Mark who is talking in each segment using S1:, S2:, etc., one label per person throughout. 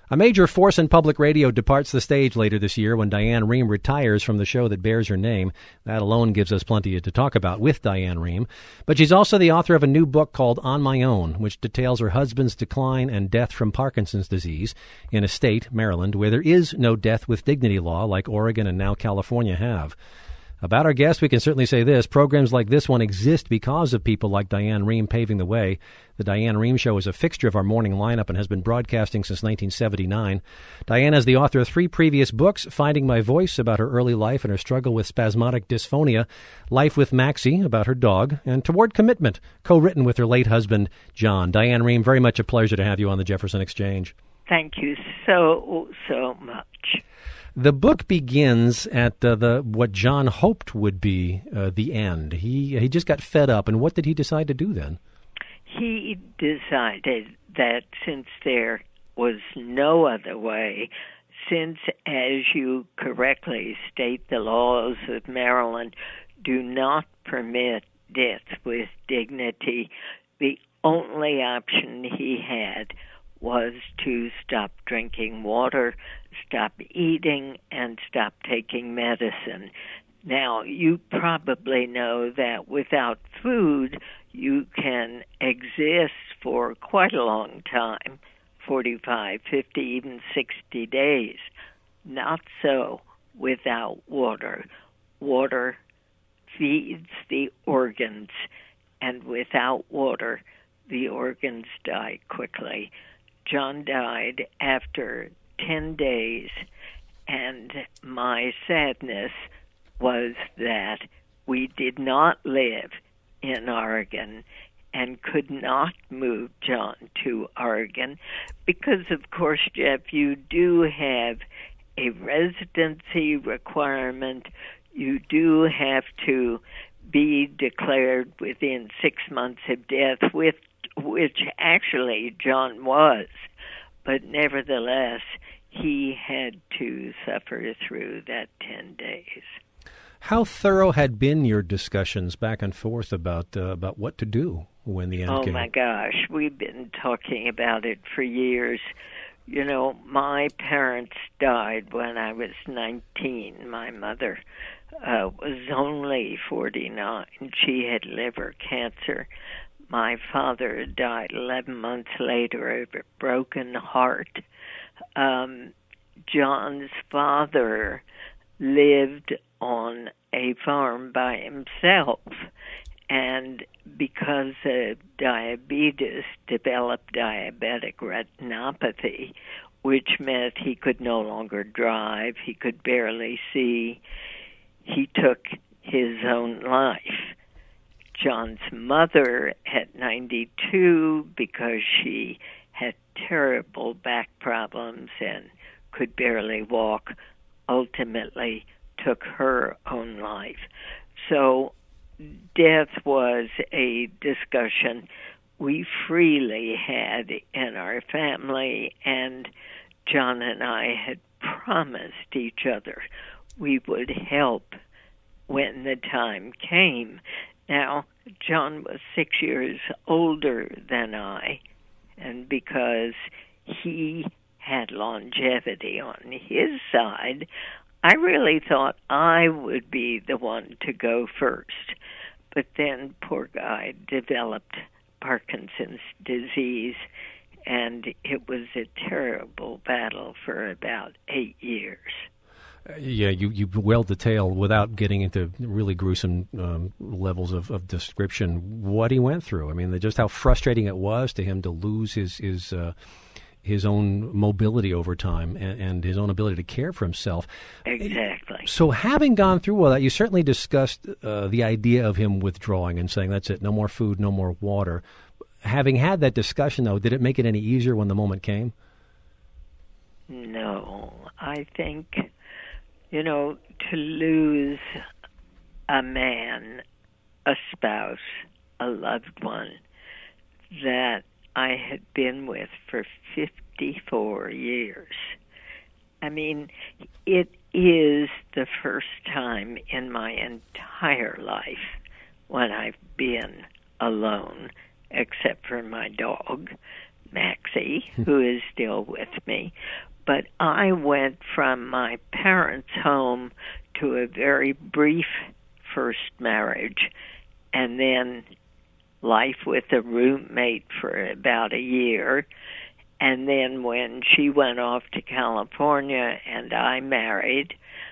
S1: A major force in public radio departs the stage later this year when Diane Rehm retires from the show that bears her name. That alone gives us plenty to talk about with Diane Rehm. But she's also the author of a new book called On My Own, which details her husband's decline and death from Parkinson's disease in a state, Maryland, where there is no death with dignity law like Oregon and now California have. About our guest, we can certainly say this. Programs like this one exist because of people like Diane Rehm paving the way. The Diane Rehm Show is a fixture of our morning lineup and has been broadcasting since 1979. Diane is the author of 3 previous books, Finding My Voice, about her early life and her struggle with spasmodic dysphonia, Life with Maxie, about her dog, and Toward Commitment, co-written with her late husband, John. Diane Rehm, very much a pleasure to have you on the Jefferson Exchange.
S2: Thank you so much.
S1: The book begins at what John hoped would be the end. He just got fed up, and what did he decide to do then?
S2: He decided that since there was no other way, since, as you correctly state, the laws of Maryland do not permit death with dignity, the only option he had was to stop drinking water, stop eating, and stop taking medicine. Now, you probably know that without food, you can exist for quite a long time, 45, 50, even 60 days. Not so without water. Water feeds the organs, and without water, the organs die quickly. John died after 10 days, and my sadness was that we did not live in Oregon and could not move John to Oregon because, of course, Jeff, you do have a residency requirement. You do have to be declared within 6 months of death, which actually John was, but nevertheless, he had to suffer through that 10 days.
S1: How thorough had been your discussions back and forth about what to do when the end came?
S2: Oh, my gosh. We've been talking about it for years. You know, my parents died when I was 19. My mother was only 49. She had liver cancer. My father died 11 months later of a broken heart. John's father lived on a farm by himself, and because of diabetes, developed diabetic retinopathy, which meant he could no longer drive, he could barely see. He took his own life. John's mother at 92, because she had terrible back problems and could barely walk, ultimately took her own life. So death was a discussion we freely had in our family, and John and I had promised each other we would help when the time came. Now, John was 6 years older than I, and because he had longevity on his side, I really thought I would be the one to go first. But then poor guy developed Parkinson's disease, and it was a terrible battle for about 8 years.
S1: Yeah, you well detail, without getting into really gruesome levels of description, what he went through. I mean, just how frustrating it was to him to lose his own mobility over time and his own ability to care for himself.
S2: Exactly.
S1: So having gone through all that, you certainly discussed the idea of him withdrawing and saying, that's it, no more food, no more water. Having had that discussion, though, did it make it any easier when the moment came?
S2: No. I think, to lose a man, a spouse, a loved one that I had been with for 54 years. I mean, it is the first time in my entire life when I've been alone, except for my dog. Maxie, who is still with me. But I went from my parents' home to a very brief first marriage, and then life with a roommate for about a year. And then when she went off to California and I married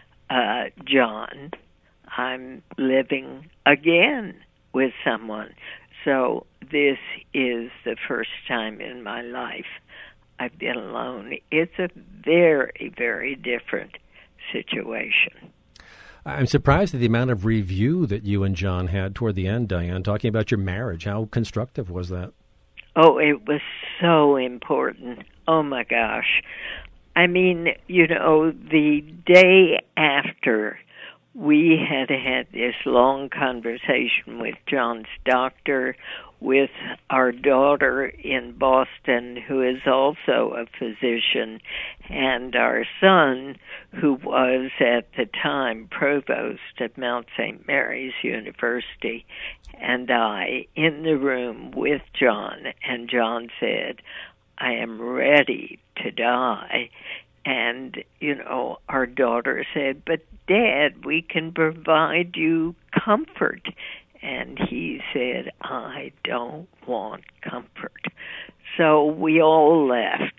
S2: John, I'm living again with someone. So this is the first time in my life I've been alone. It's a very, very different situation.
S1: I'm surprised at the amount of review that you and John had toward the end, Diane, talking about your marriage. How constructive was that?
S2: Oh, it was so important. Oh, my gosh. I mean, the day after we had this long conversation with John's doctor, with our daughter in Boston, who is also a physician, and our son, who was at the time provost at Mount St. Mary's University, and I in the room with John, and John said, I am ready to die. And, our daughter said, but Dad, we can provide you comfort. And he said, I don't want comfort. So we all left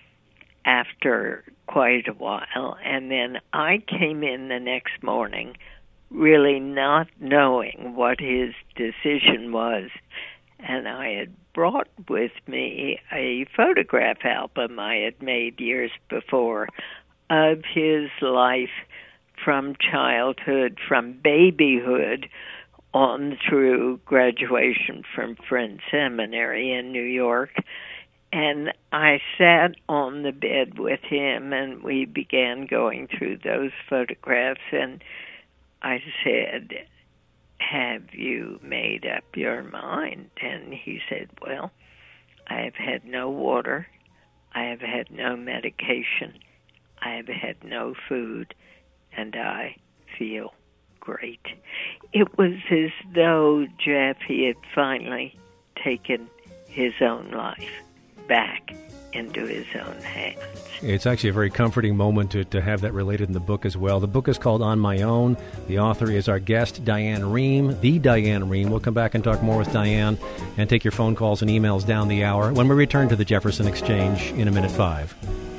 S2: after quite a while. And then I came in the next morning really not knowing what his decision was. And I had brought with me a photograph album I had made years before of his life from childhood, from babyhood, on through graduation from Friends Seminary in New York. And I sat on the bed with him, and we began going through those photographs, and I said, have you made up your mind? And he said, well, I have had no water, I have had no medication, I have had no food, and I feel great. It was as though, Jeff, he had finally taken his own life back into his own hands.
S1: It's actually a very comforting moment to have that related in the book as well. The book is called On My Own. The author is our guest, Diane Rehm, the Diane Rehm. We'll come back and talk more with Diane and take your phone calls and emails down the hour when we return to the Jefferson Exchange in a minute 5.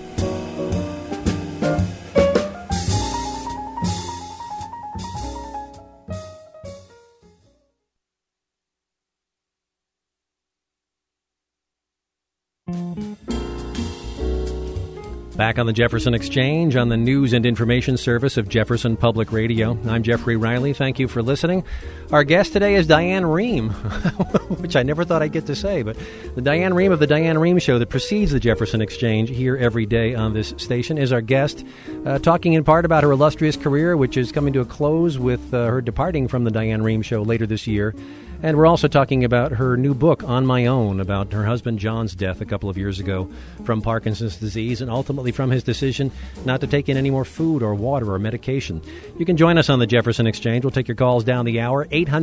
S1: Back on the Jefferson Exchange on the news and information service of Jefferson Public Radio. I'm Jeffrey Riley. Thank you for listening. Our guest today is Diane Rehm, which I never thought I'd get to say, but the Diane Rehm of the Diane Rehm Show that precedes the Jefferson Exchange here every day on this station is our guest, talking in part about her illustrious career, which is coming to a close with her departing from the Diane Rehm Show later this year. And we're also talking about her new book, On My Own, about her husband John's death a couple of years ago from Parkinson's disease, and ultimately from his decision not to take in any more food or water or medication. You can join us on the Jefferson Exchange. We'll take your calls down the hour,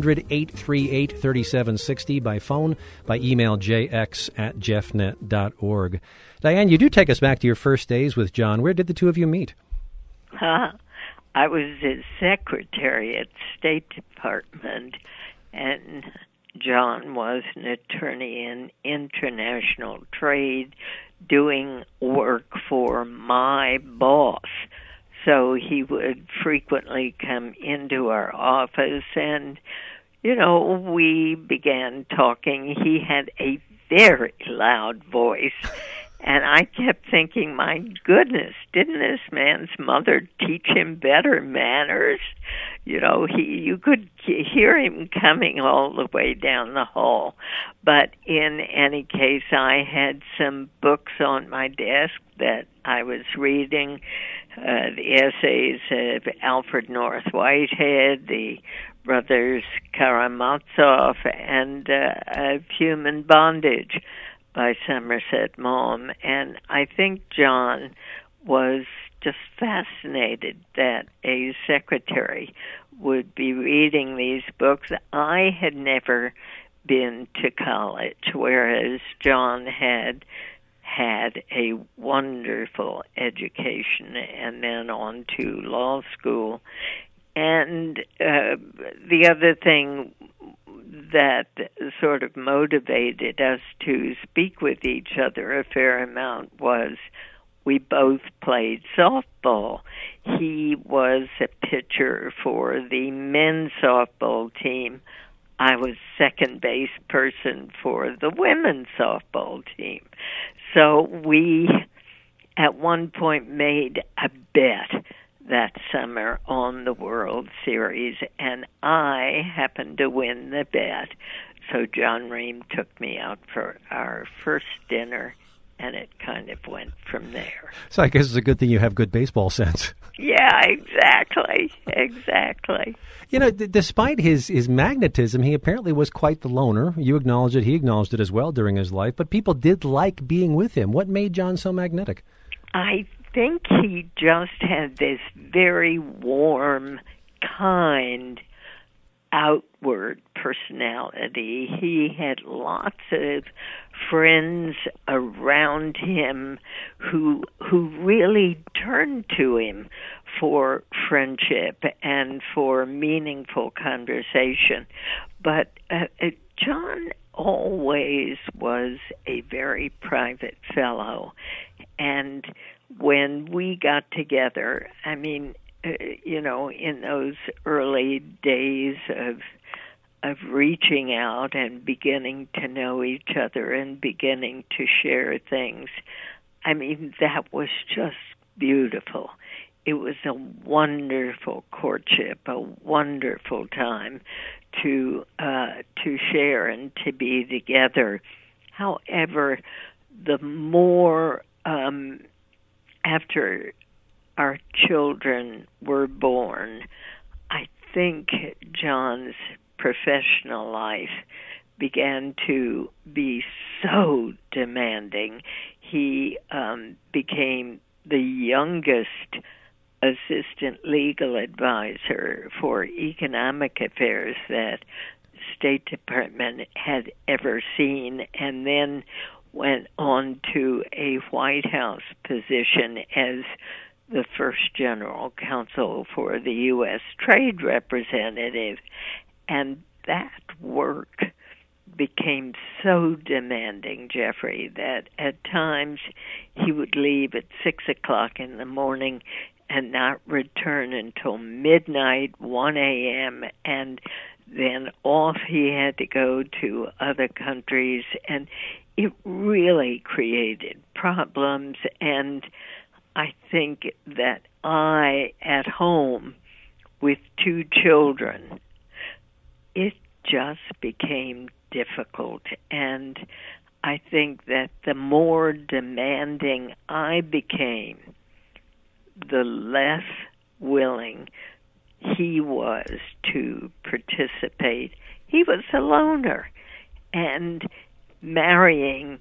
S1: 800-838-3760 by phone, by email, jx@jeffnet.org. Diane, you do take us back to your first days with John. Where did the two of you meet?
S2: I was his secretary at State Department, and John was an attorney in international trade doing work for my boss. So he would frequently come into our office and, we began talking. He had a very loud voice. And I kept thinking, my goodness, didn't this man's mother teach him better manners? You could hear him coming all the way down the hall. But in any case, I had some books on my desk that I was reading, the essays of Alfred North Whitehead, the brothers Karamazov, and of Human Bondage by Somerset Maugham. And I think John was just fascinated that a secretary would be reading these books. I had never been to college, whereas John had a wonderful education and then on to law school. And the other thing that sort of motivated us to speak with each other a fair amount was we both played softball. He was a pitcher for the men's softball team. I was second base person for the women's softball team. So we, at one point, made a bet that summer on the World Series, and I happened to win the bet. So John Ream took me out for our first dinner, and it kind of went from there.
S1: So I guess it's a good thing you have good baseball sense.
S2: Yeah, exactly.
S1: You know, despite his magnetism, he apparently was quite the loner. You acknowledged it. He acknowledged it as well during his life. But people did like being with him. What made John so magnetic?
S2: I think he just had this very warm, kind, outward personality. He had lots of friends around him who really turned to him for friendship and for meaningful conversation. But John always was a very private fellow, and when we got together, I mean, in those early days of reaching out and beginning to know each other and beginning to share things, I mean, that was just beautiful. It was a wonderful courtship, a wonderful time to share and to be together. However, the more after our children were born, I think John's professional life began to be so demanding. He became the youngest assistant legal advisor for economic affairs that State Department had ever seen, and then went on to a White House position as the first general counsel for the U.S. Trade Representative. And that work became so demanding, Jeffrey, that at times he would leave at 6 o'clock in the morning and not return until midnight, 1 a.m., and then off he had to go to other countries, and it really created problems. And I think that I, at home with 2 children, it just became difficult. And I think that the more demanding I became, the less willing he was to participate. He was a loner, and marrying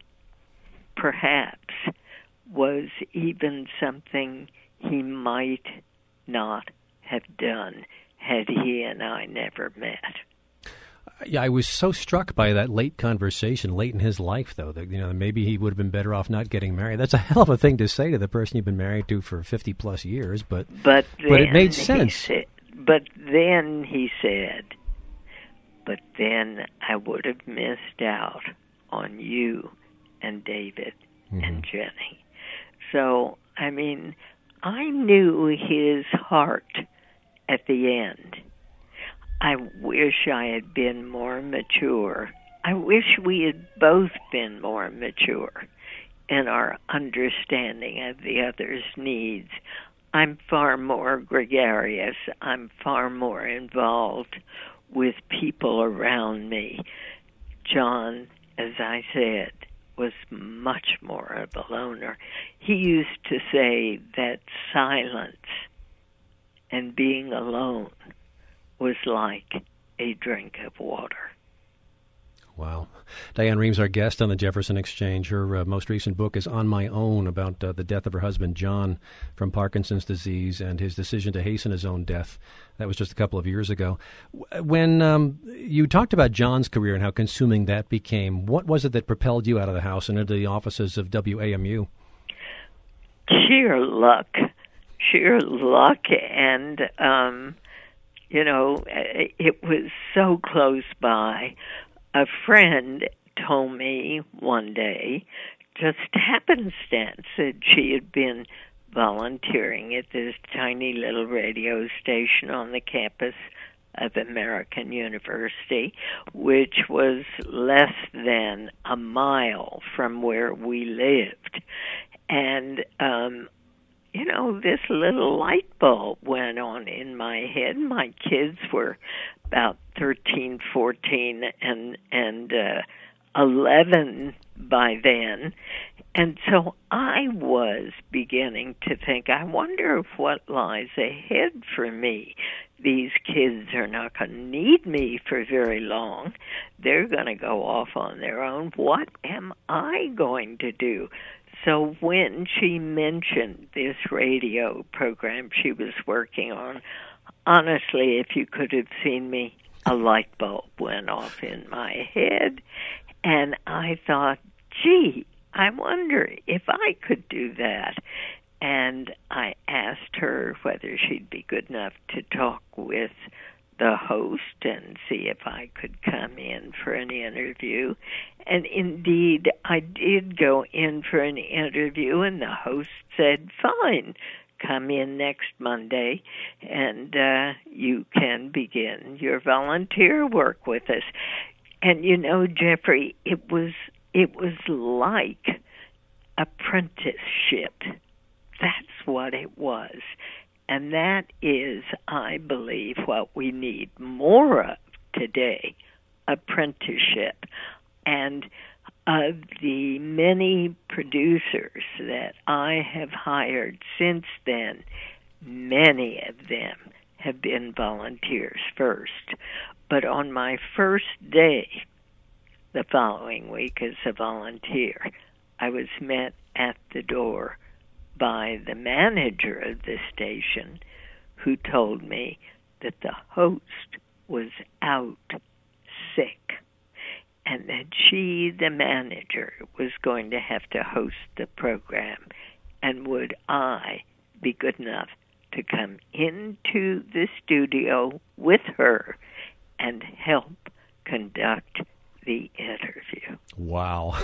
S2: perhaps was even something he might not have done had he and I never met.
S1: Yeah, I was so struck by that late conversation, late in his life, though, that maybe he would have been better off not getting married. That's a hell of a thing to say to the person you've been married to for 50-plus years, but it made sense.
S2: But then he said, but then I would have missed out on you and David and Jenny. So, I mean, I knew his heart at the end. I wish I had been more mature. I wish we had both been more mature in our understanding of the other's needs. I'm far more gregarious. I'm far more involved with people around me. John, as I said, was much more of a loner. He used to say that silence and being alone was like a drink of water.
S1: Wow. Diane Ream's our guest on the Jefferson Exchange. Her most recent book is On My Own, about the death of her husband, John, from Parkinson's disease and his decision to hasten his own death. That was just a couple of years ago. When you talked about John's career and how consuming that became, what was it that propelled you out of the house and into the offices of WAMU?
S2: Sheer luck. And, it was so close by. A friend told me one day, just happenstance, that she had been volunteering at this tiny little radio station on the campus of American University, which was less than a mile from where we lived. And, this little light bulb went on in my head. My kids were about 13, 14, and 11 by then. And so I was beginning to think, I wonder if what lies ahead for me. These kids are not going to need me for very long. They're going to go off on their own. What am I going to do? So when she mentioned this radio program she was working on, honestly, if you could have seen me, a light bulb went off in my head. And I thought, gee, I wonder if I could do that. And I asked her whether she'd be good enough to talk with the host and see if I could come in for an interview. And indeed, I did go in for an interview, and the host said, fine, come in next Monday, and you can begin your volunteer work with us. And Jeffrey, it was like apprenticeship. That's what it was. And that is, I believe, what we need more of today, apprenticeship. And of the many producers that I have hired since then, many of them have been volunteers first. But on my first day, the following week as a volunteer, I was met at the door by the manager of the station, who told me that the host was out sick and that she, the manager, was going to have to host the program, and would I be good enough to come into the studio with her and help conduct the interview.
S1: Wow.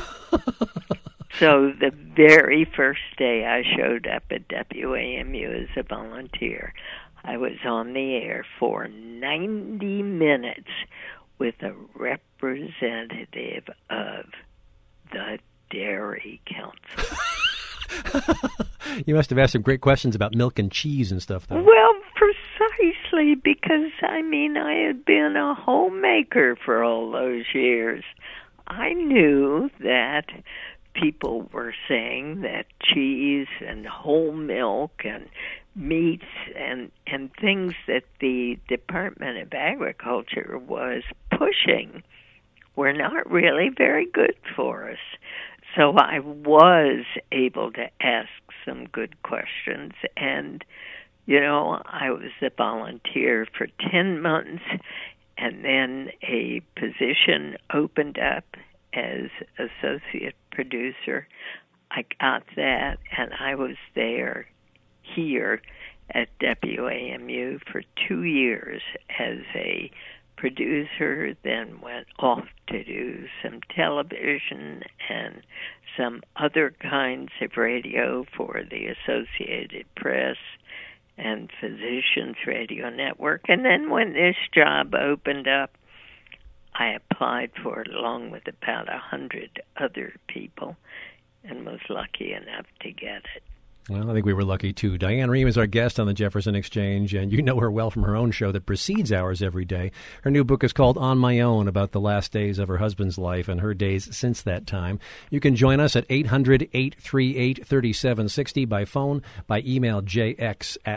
S2: So the very first day I showed up at WAMU as a volunteer, I was on the air for 90 minutes with a representative of the Dairy Council.
S1: You must have asked some great questions about milk and cheese and stuff, though.
S2: Well, precisely, because, I had been a homemaker for all those years. I knew that people were saying that cheese and whole milk and meats and things that the Department of Agriculture was pushing were not really very good for us. So I was able to ask some good questions, and I was a volunteer for 10 months, and then a position opened up as associate producer. I got that, and I was there here at WAMU for 2 years as a producer, then went off to do some television and some other kinds of radio for the Associated Press and Physicians Radio Network. And then when this job opened up, I applied for it along with about 100 other people and was lucky enough to get it.
S1: Well, I think we were lucky, too. Diane Ream is our guest on the Jefferson Exchange, and you know her well from her own show that precedes ours every day. Her new book is called On My Own, about the last days of her husband's life and her days since that time. You can join us at 800-838-3760 by phone, by email,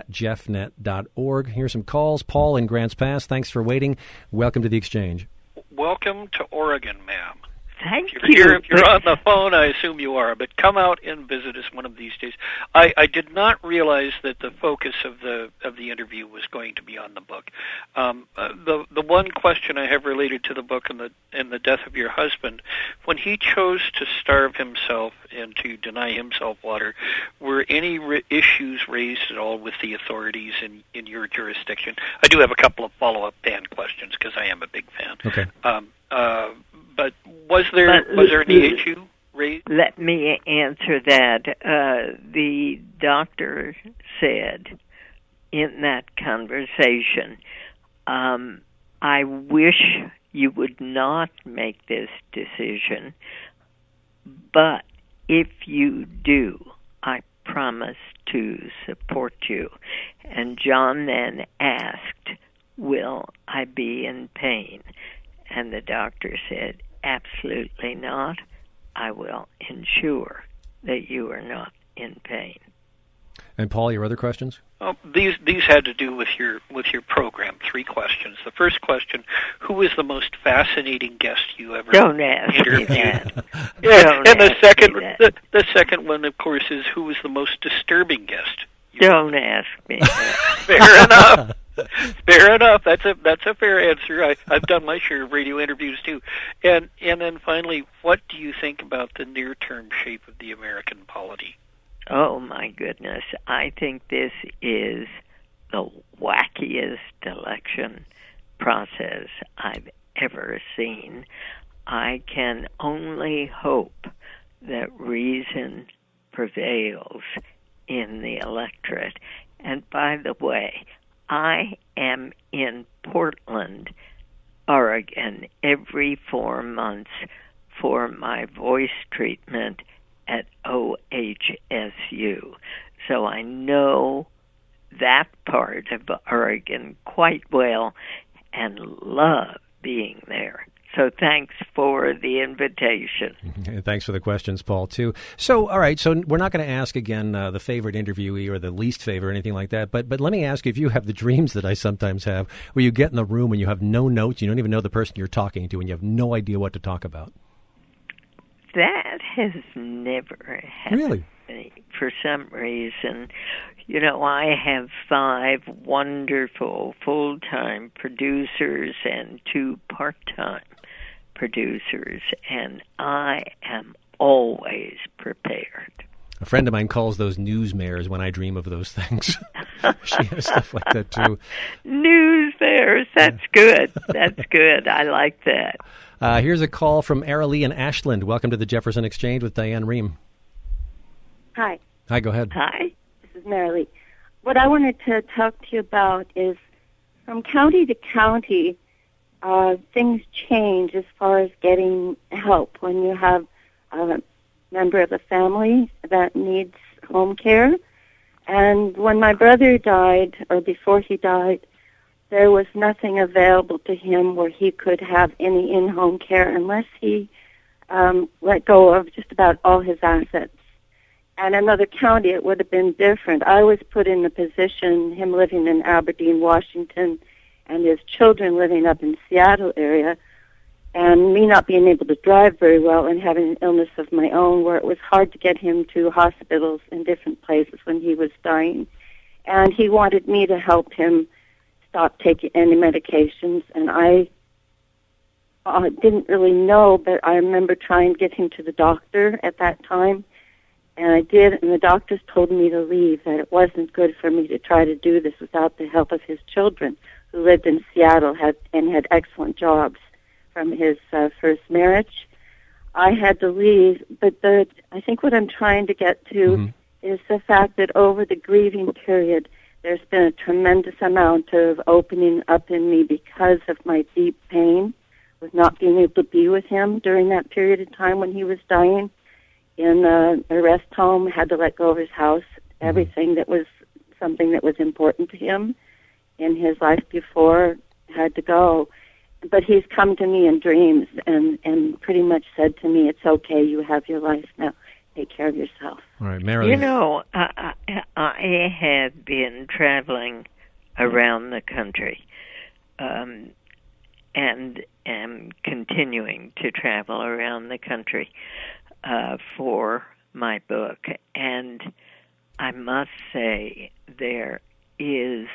S1: jx@jeffnet.org. Here's some calls. Paul in Grants Pass, thanks for waiting. Welcome to the Exchange.
S3: welcome to Oregon, ma'am.
S2: Thank
S3: If
S2: you.
S3: you're here, if you're on the phone, I assume you are, but come out and visit us one of these days. I did not realize that the focus of the interview was going to be on the book. The one question I have related to the book and the death of your husband, when he chose to starve himself and to deny himself water, were any issues raised at all with the authorities in your jurisdiction? I do have a couple of follow-up fan questions because I am a big fan.
S1: Okay.
S3: But was there any issue raised?
S2: Let me answer that. The doctor said in that conversation, I wish you would not make this decision, but if you do, I promise to support you. And John then asked, will I be in pain? And the doctor said, absolutely not. I will ensure that you are not in pain.
S1: And Paul, your other questions?
S3: These had to do with your program. 3 questions. The first question: who was the most fascinating guest you ever
S2: Don't ask
S3: interviewed?
S2: me that.
S3: Yeah, and the second one, of course, is who was the most disturbing guest?
S2: Don't ask me that.
S3: Fair enough. Fair enough. That's a fair answer. I've done my share of radio interviews too. And then finally, what do you think about the near-term shape of the American polity?
S2: Oh my goodness. I think this is the wackiest election process I've ever seen. I can only hope that reason prevails in the electorate. And by the way, I am in Portland, Oregon, every 4 months for my voice treatment at OHSU. So I know that part of Oregon quite well and love being there. So thanks for the invitation.
S1: And thanks for the questions, Paul, too. So, all right, so we're not going to ask again the favorite interviewee or the least favorite or anything like that, but let me ask you if you have the dreams that I sometimes have where you get in the room and you have no notes, you don't even know the person you're talking to, and you have no idea what to talk about.
S2: That has never happened
S1: Really?
S2: to me for some reason. You know, I have 5 wonderful full-time producers and 2 part-time producers, and I am always prepared.
S1: A friend of mine calls those newsmares when I dream of those things. She has stuff like that, too.
S2: Newsmares, that's good. That's good. I like that.
S1: Here's a call from Aralee in Ashland. Welcome to the Jefferson Exchange with Diane Rehm.
S4: Hi.
S1: Hi, go ahead.
S2: Hi.
S4: This is Marilee. What I wanted to talk to you about is from county to county, things change as far as getting help when you have a member of the family that needs home care. And when my brother died, or before he died, there was nothing available to him where he could have any in-home care unless he let go of just about all his assets. And another county, it would have been different. I was put in the position, him living in Aberdeen, Washington, and his children living up in Seattle area, and me not being able to drive very well and having an illness of my own where it was hard to get him to hospitals in different places when he was dying. And he wanted me to help him stop taking any medications, and I didn't really know, but I remember trying to get him to the doctor at that time, and I did, and the doctors told me to leave, that it wasn't good for me to try to do this without the help of his children, who lived in Seattle and had excellent jobs from his first marriage. I had to leave, but I think what I'm trying to get to is the fact that over the grieving period, there's been a tremendous amount of opening up in me because of my deep pain with not being able to be with him during that period of time when he was dying in a rest home, had to let go of his house, everything that was something that was important to him in his life before had to go. But he's come to me in dreams and pretty much said to me, it's okay, you have your life now. Take care of yourself.
S1: All right, Mary.
S2: You know, I have been traveling around the country and am continuing to travel around the country for my book. And I must say there is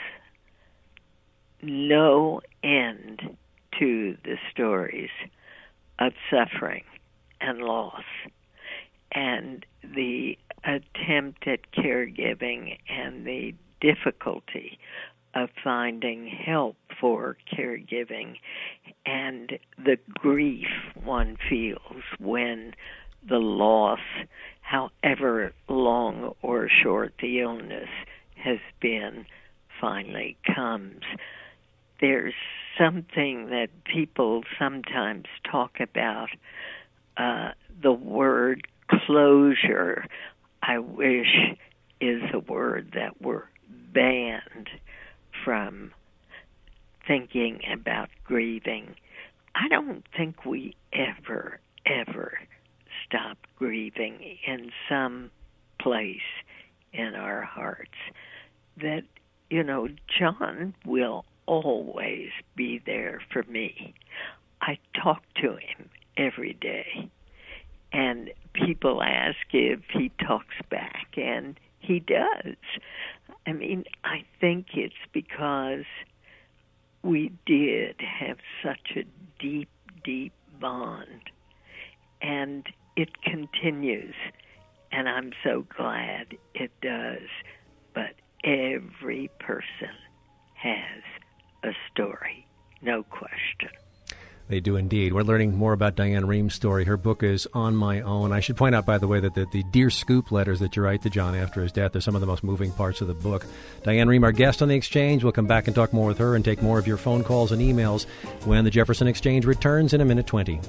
S2: no end to the stories of suffering and loss, and the attempt at caregiving and the difficulty of finding help for caregiving, and the grief one feels when the loss, however long or short the illness has been, finally comes. There's something that people sometimes talk about, the word closure, I wish is a word that were banned from thinking about grieving. I don't think we ever stop grieving in some place in our hearts. That, John will always be there for me. I talk to him every day, and people ask if he talks back, and he does. I mean, I think it's because we did have such a deep, deep bond, and it continues, and I'm so glad it does. But every person has a story, no question.
S1: They do indeed. We're learning more about Diane Reham's story. Her book is On My Own. I should point out, by the way, that the Dear Scoop letters that you write to John after his death are some of the most moving parts of the book. Diane Rehm, our guest on The Exchange. We'll come back and talk more with her and take more of your phone calls and emails when the Jefferson Exchange returns in a minute 20.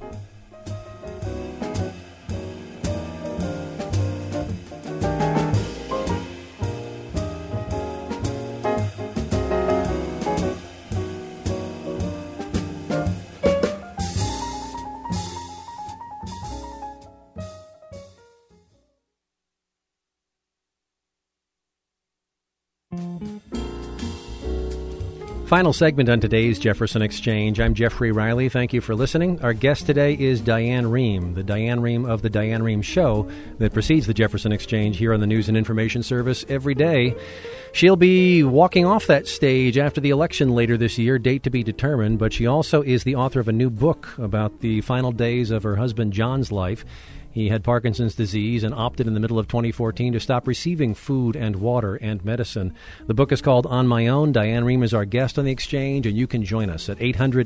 S1: Final segment on today's Jefferson Exchange. I'm Jeffrey Riley. Thank you for listening. Our guest today is Diane Rehm, the Diane Rehm of The Diane Rehm Show that precedes the Jefferson Exchange here on the News and Information Service every day. She'll be walking off that stage after the election later this year, date to be determined, but she also is the author of a new book about the final days of her husband John's life. He had Parkinson's disease and opted in the middle of 2014 to stop receiving food and water and medicine. The book is called On My Own. Diane Rehm is our guest on The Exchange, and you can join us at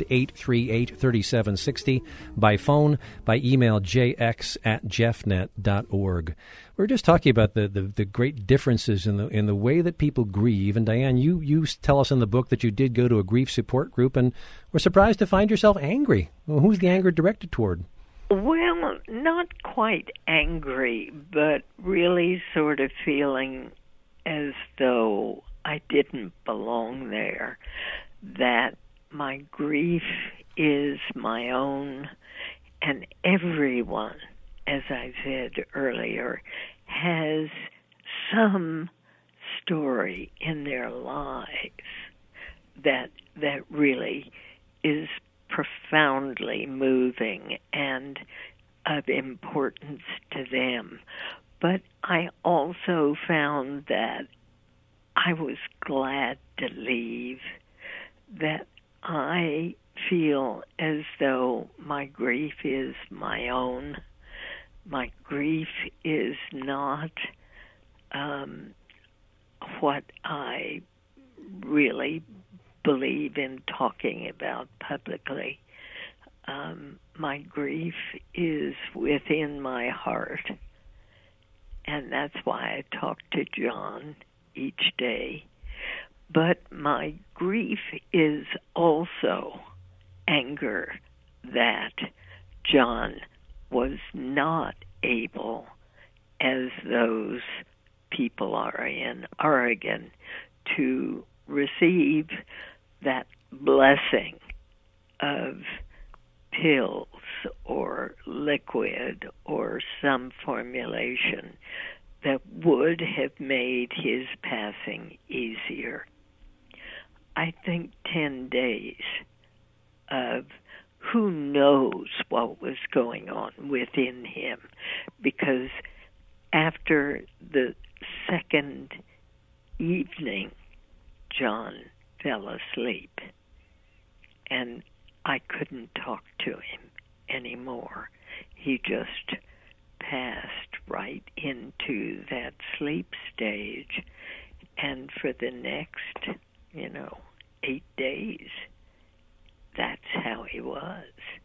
S1: 800-838-3760 by phone, by email, jx@jeffnet.org. We were just talking about the great differences in the way that people grieve. And Diane, you tell us in the book that you did go to a grief support group and were surprised to find yourself angry. Well, who's the anger directed toward?
S2: Well, not quite angry, but really sort of feeling as though I didn't belong there, that my grief is my own, and everyone, as I said earlier, has some story in their lives that really is profoundly moving and of importance to them. But I also found that I was glad to leave, that I feel as though my grief is my own. My grief is not what I really believe in talking about publicly. My grief is within my heart, and that's why I talk to John each day. But my grief is also anger that John was not able, as those people are in Oregon, to receive that blessing of pills or liquid or some formulation that would have made his passing easier. I think 10 days of who knows what was going on within him, because after the second evening, John fell asleep, and I couldn't talk to him anymore. He just passed right into that sleep stage, and for the next, 8 days, that's how he was.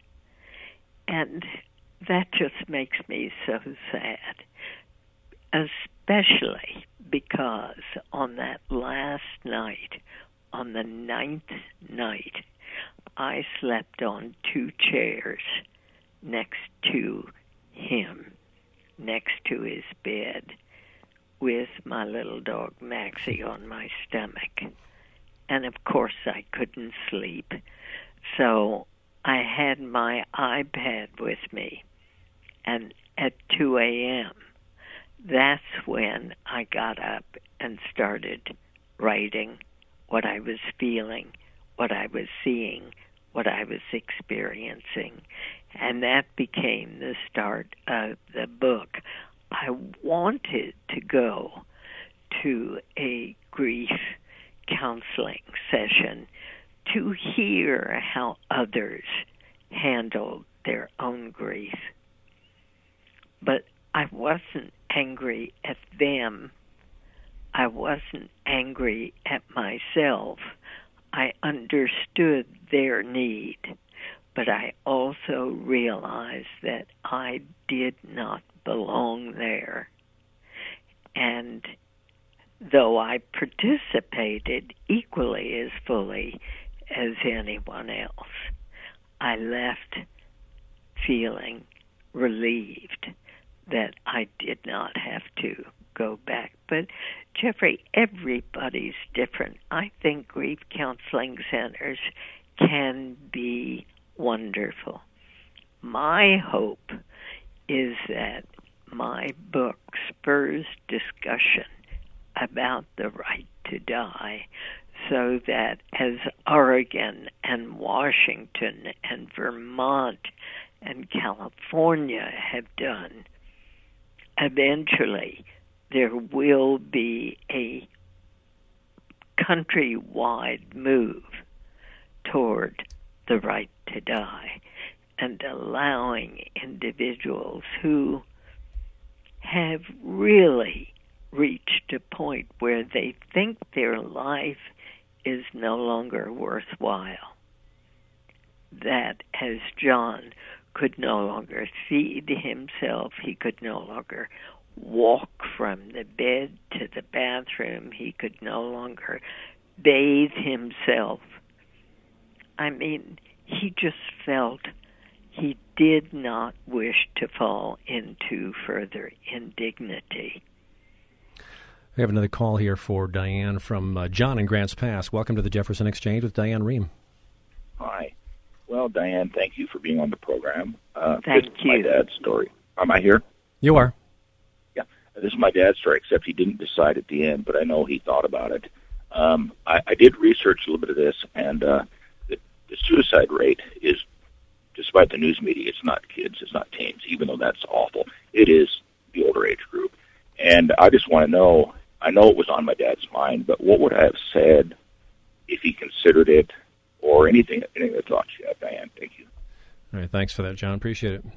S2: And that just makes me so sad, especially because on that last night, on the 9th night, I slept on 2 chairs next to him, next to his bed, with my little dog Maxie on my stomach. And of course I couldn't sleep. So I had my iPad with me, and at 2 a.m., that's when I got up and started writing what I was feeling, what I was seeing, what I was experiencing. And that became the start of the book. I wanted to go to a grief counseling session to hear how others handled their own grief. But I wasn't angry at them. I wasn't angry at myself. I understood their need, but I also realized that I did not belong there. And though I participated equally as fully as anyone else, I left feeling relieved that I did not have to go back. But, Jeffrey, everybody's different. I think grief counseling centers can be wonderful. My hope is that my book spurs discussion about the right to die, so that as Oregon and Washington and Vermont and California have done, eventually there will be a countrywide move toward the right to die, and allowing individuals who have really reached a point where they think their life is no longer worthwhile, that as John could no longer feed himself, he could no longer walk from the bed to the bathroom, he could no longer bathe himself. I mean, he just felt he did not wish to fall into further indignity.
S1: We have another call here for Diane from John in Grants Pass. Welcome to the Jefferson Exchange with Diane Rehm.
S5: Hi. Well, Diane, thank you for being on the program.
S2: Thank
S5: this is
S2: you.
S5: My dad's story. Am I here?
S1: You are.
S5: Yeah. This is my dad's story, except he didn't decide at the end, but I know he thought about it. I did research a little bit of this, and the suicide rate is, despite the news media, it's not kids, it's not teens, even though that's awful. It is the older age group. And I just want to know, I know it was on my dad's mind, but what would I have said if he considered it, or any other thoughts you have, Diane? Thank you.
S1: All right, thanks for that, John. Appreciate it.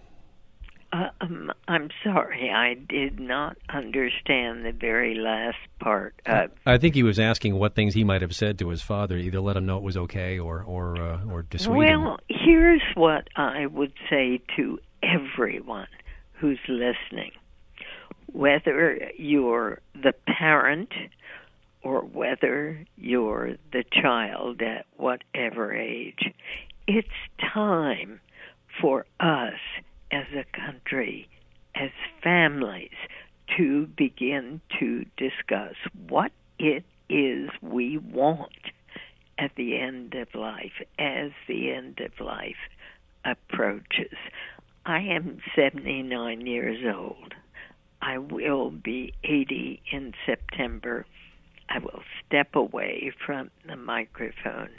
S2: I'm sorry, I did not understand the very last part.
S1: I think he was asking what things he might have said to his father, either let him know it was okay or dissuade him.
S2: Well, here's what I would say to everyone who's listening. Whether you're the parent or whether you're the child at whatever age, it's time for us as a country, as families, to begin to discuss what it is we want at the end of life, as the end of life approaches. I am 79 years old. I will be 80 in September. I will step away from the microphone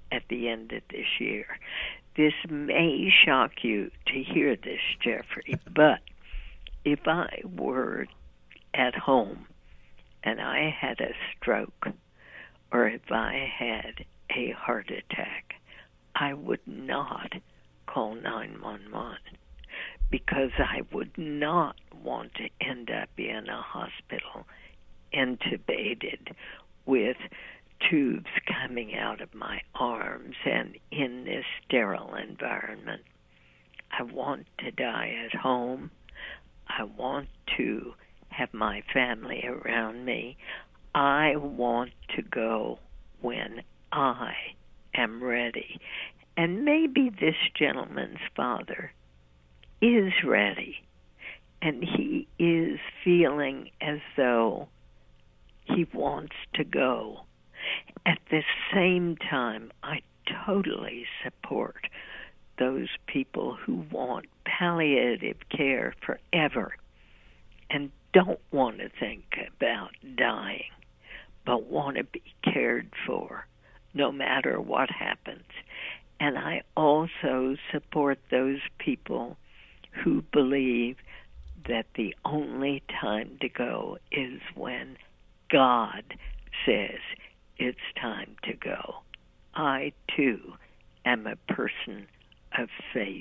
S2: at the end of this year. This may shock you to hear this, Jeffrey, but if I were at home and I had a stroke, or if I had a heart attack, I would not call 911 because I would not want to end up in a hospital intubated with tubes coming out of my arms and in this sterile environment. I want to die at home. I want to have my family around me. I want to go when I am ready. And maybe this gentleman's father is ready, and he is feeling as though he wants to go. At the same time, I totally support those people who want palliative care forever and don't want to think about dying, but want to be cared for no matter what happens. And I also support those people who believe that the only time to go is when God says it's time to go. I, too, am a person of faith,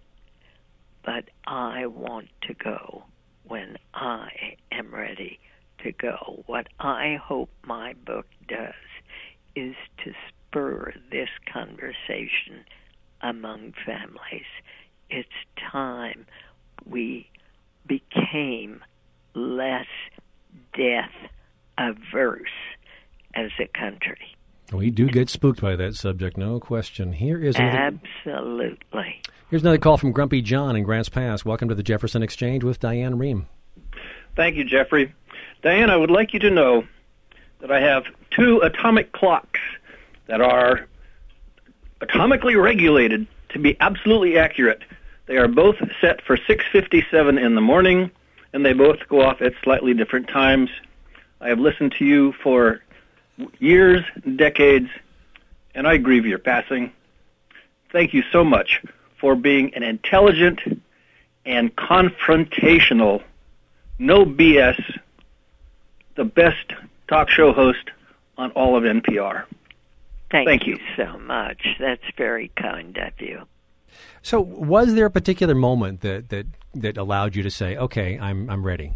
S2: but I want to go when I am ready to go. What I hope my book does is to spur this conversation among families. It's time we became less death averse as a country.
S1: We do get spooked by that subject, no question. Here's another call from Grumpy John in Grants Pass. Welcome to the Jefferson Exchange with Diane Rehm.
S6: Thank you, Jeffrey. Diane, I would like you to know that I have 2 atomic clocks that are atomically regulated to be absolutely accurate. They are both set for 6:57 in the morning, and they both go off at slightly different times. I have listened to you for years, decades, and I grieve your passing. Thank you so much for being an intelligent and confrontational, no BS, the best talk show host on all of NPR.
S2: Thank you so much. That's very kind of you.
S1: So was there a particular moment that allowed you to say, okay, I'm ready?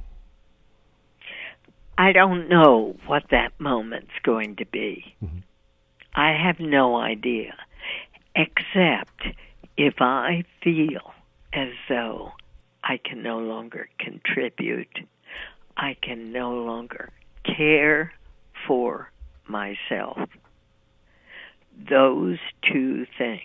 S2: I don't know what that moment's going to be. Mm-hmm. I have no idea, except if I feel as though I can no longer contribute, I can no longer care for myself. Those 2 things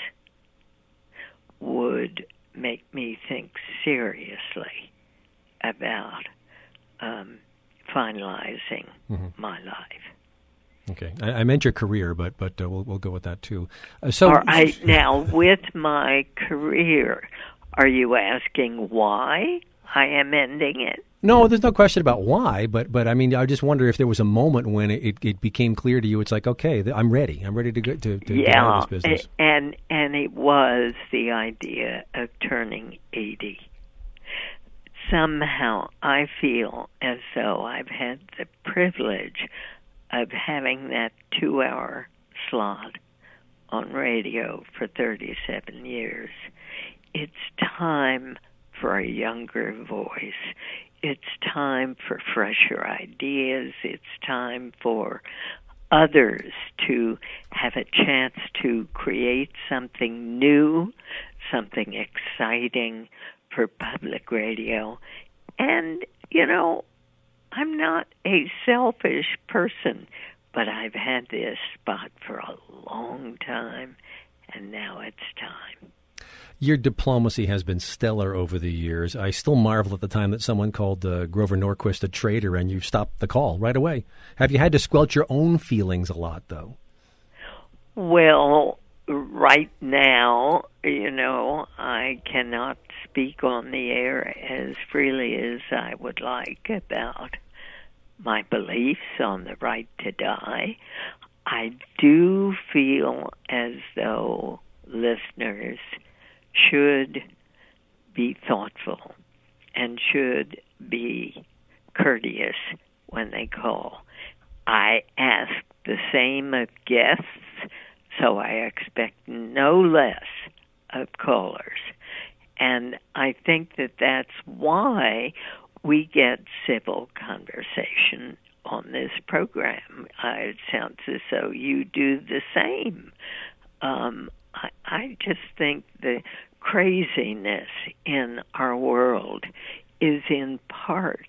S2: would make me think seriously about finalizing my life.
S1: Okay, I meant your career, but we'll go with that too.
S2: All right, now with my career, are you asking why I am ending it?
S1: No, there's no question about why, but I mean, I just wonder if there was a moment when it became clear to you. It's like, okay, I'm ready. I'm ready to go to get out of this business.
S2: And it was the idea of turning 80. Somehow I feel as though I've had the privilege of having that 2-hour slot on radio for 37 years. It's time for a younger voice. It's time for fresher ideas. It's time for others to have a chance to create something new, something exciting for public radio. And, you know, I'm not a selfish person, but I've had this spot for a long time, and now it's time.
S1: Your diplomacy has been stellar over the years. I still marvel at the time that someone called Grover Norquist a traitor and you stopped the call right away. Have you had to squelch your own feelings a lot, though?
S2: Well, right now, you know, I cannot speak on the air as freely as I would like about my beliefs on the right to die. I do feel as though listeners should be thoughtful and should be courteous when they call. I ask the same of guests, so I expect no less of callers. And I think that that's why we get civil conversation on this program. It sounds as though you do the same. I just think the craziness in our world is in part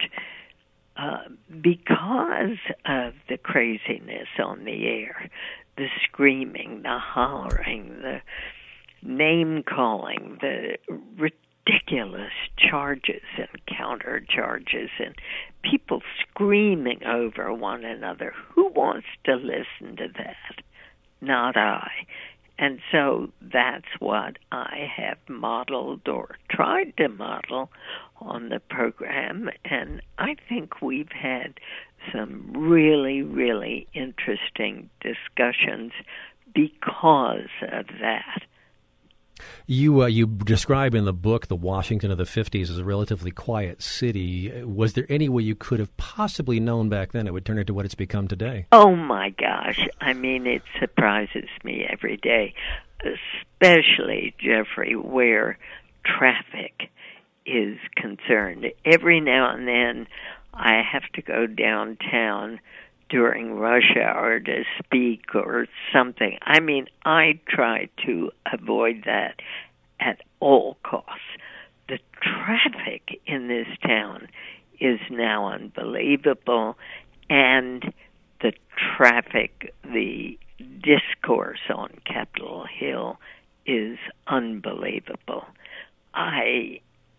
S2: because of the craziness on the air, the screaming, the hollering, the name-calling, the ridiculous charges and counter-charges, and people screaming over one another. Who wants to listen to that? Not I. And so that's what I have modeled or tried to model on the program, and I think we've had some really, really interesting discussions because of that.
S1: You describe in the book the Washington of the 50s as a relatively quiet city. Was there any way you could have possibly known back then it would turn into what it's become today?
S2: Oh, my gosh. I mean, it surprises me every day, especially, Jeffrey, where traffic is concerned. Every now and then I have to go downtown during rush hour to speak or something. I mean, I try to avoid that at all costs. The traffic in this town is now unbelievable, and the traffic, the discourse on Capitol Hill is unbelievable. I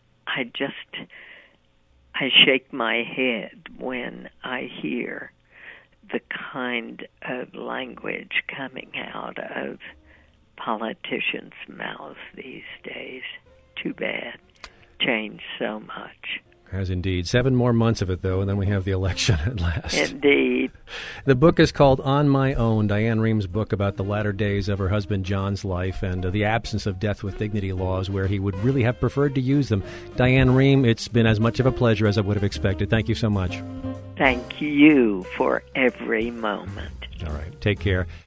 S2: shake my head when I hear the kind of language coming out of politicians' mouths these days. Too bad. Changed so much.
S1: Has indeed. 7 more months of it, though, and then we have the election at last.
S2: Indeed.
S1: The book is called On My Own, Diane Reham's book about the latter days of her husband John's life and the absence of death with dignity laws where he would really have preferred to use them. Diane Rehm, it's been as much of a pleasure as I would have expected. Thank you so much.
S2: Thank you for every moment.
S1: All right. Take care.